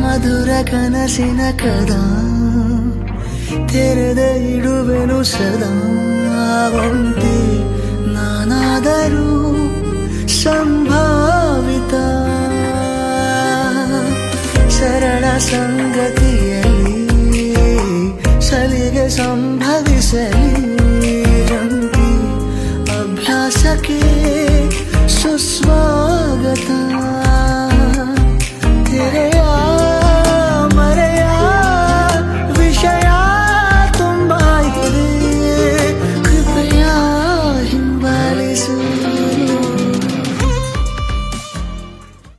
ಮಧುರ ಕನಸಿನ ಕದ ತೆರೆದ ಇಡುವೆನು ಸದಾ ಒಂಟಿ ನಾನಾದರೂ ಸಂಭಾವಿತ ಸರಳ ಸಂಗತಿಯಲ್ಲಿ ಸಲಿಗೆ ಸಂಭವಿಸಲಿ ಜಂಟಿ ಅಭ್ಯಾಸಕ್ಕೆ ಸುಸ್ವ